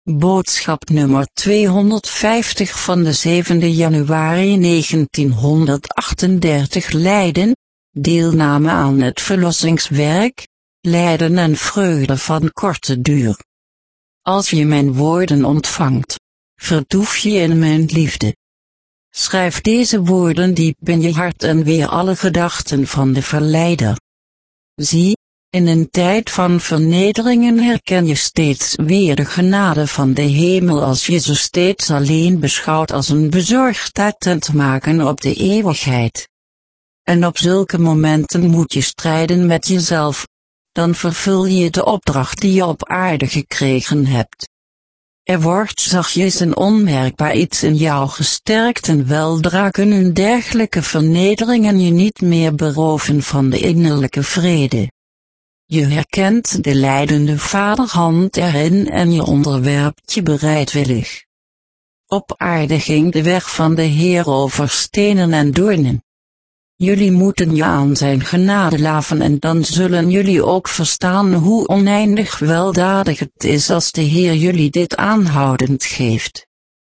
Boodschap nummer 250 van de 7 januari 1938 Lijden, deelname aan het verlossingswerk, lijden en vreugde van korte duur. Als je mijn woorden ontvangt, vertoef je in mijn liefde. Schrijf deze woorden diep in je hart en weer alle gedachten van de verleider. Zie, in een tijd van vernederingen herken je steeds weer de genade van de hemel als je ze steeds alleen beschouwt als een bezorgd attent maken op de eeuwigheid. En op zulke momenten moet je strijden met jezelf, dan vervul je de opdracht die je op aarde gekregen hebt. Er wordt zachtjes en onmerkbaar iets in jou gesterkt en weldra kunnen dergelijke vernederingen je niet meer beroven van de innerlijke vrede. Je herkent de leidende vaderhand erin en je onderwerpt je bereidwillig. Op aarde ging de weg van de Heer over stenen en doornen. Jullie moeten je aan zijn genade laven en dan zullen jullie ook verstaan hoe oneindig weldadig het is als de Heer jullie dit aanhoudend geeft.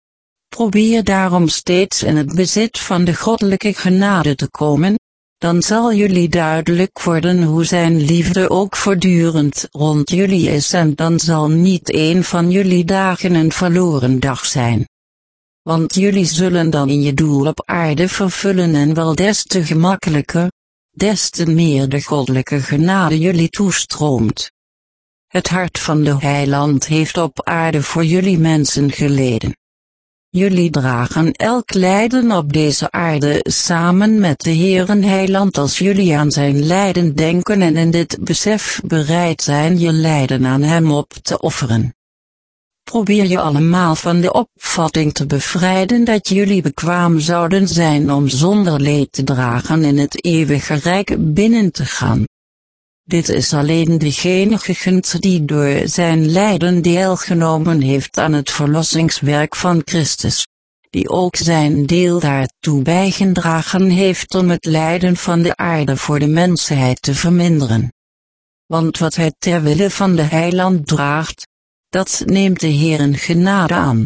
Probeer daarom steeds in het bezit van de goddelijke genade te komen, dan zal jullie duidelijk worden hoe zijn liefde ook voortdurend rond jullie is en dan zal niet een van jullie dagen een verloren dag zijn. Want jullie zullen dan in je doel op aarde vervullen en wel des te gemakkelijker, des te meer de goddelijke genade jullie toestroomt. Het hart van de Heiland heeft op aarde voor jullie mensen geleden. Jullie dragen elk lijden op deze aarde samen met de Heeren Heiland als jullie aan zijn lijden denken en in dit besef bereid zijn je lijden aan hem op te offeren. Probeer je allemaal van de opvatting te bevrijden dat jullie bekwaam zouden zijn om zonder leed te dragen in het eeuwige rijk binnen te gaan. Dit is alleen degene gegund die door zijn lijden deelgenomen heeft aan het verlossingswerk van Christus, die ook zijn deel daartoe bijgedragen heeft om het lijden van de aarde voor de mensheid te verminderen. Want wat hij ter wille van de Heiland draagt, dat neemt de Heer in genade aan.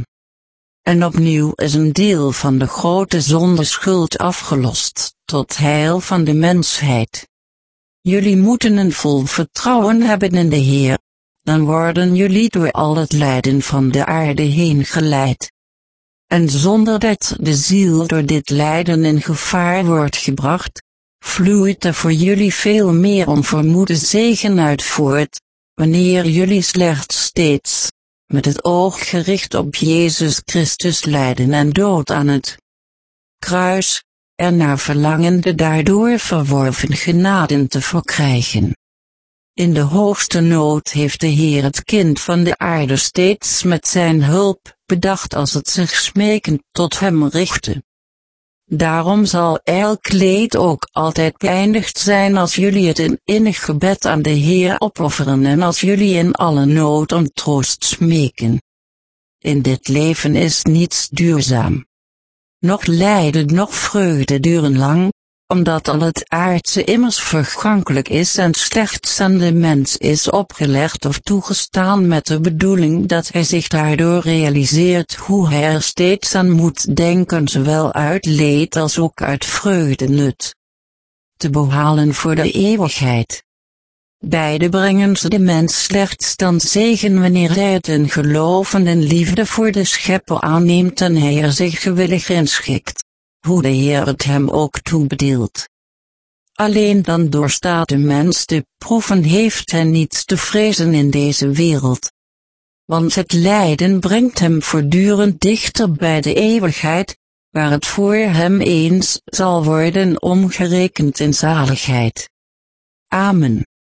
En opnieuw is een deel van de grote zondeschuld afgelost, tot heil van de mensheid. Jullie moeten een vol vertrouwen hebben in de Heer, dan worden jullie door al het lijden van de aarde heen geleid. En zonder dat de ziel door dit lijden in gevaar wordt gebracht, vloeit er voor jullie veel meer onvermoede zegen uit voort, wanneer jullie slechts steeds, met het oog gericht op Jezus Christus lijden en dood aan het kruis, ernaar verlangen de daardoor verworven genaden te verkrijgen. In de hoogste nood heeft de Heer het kind van de aarde steeds met zijn hulp bedacht als het zich smekend tot hem richtte. Daarom zal elk leed ook altijd beëindigd zijn als jullie het in innig gebed aan de Heer opofferen en als jullie in alle nood om troost smeken. In dit leven is niets duurzaam. Noch lijden noch vreugde duren lang, omdat al het aardse immers vergankelijk is en slechts aan de mens is opgelegd of toegestaan met de bedoeling dat hij zich daardoor realiseert hoe hij er steeds aan moet denken zowel uit leed als ook uit vreugde nut te behalen voor de eeuwigheid. Beide brengen ze de mens slechts dan zegen wanneer hij het in geloven en liefde voor de Schepper aanneemt en hij er zich gewillig inschikt, hoe de Heer het hem ook toebedeelt. Alleen dan doorstaat de mens de proeven, heeft hij niets te vrezen in deze wereld. Want het lijden brengt hem voortdurend dichter bij de eeuwigheid, waar het voor hem eens zal worden omgerekend in zaligheid. Amen.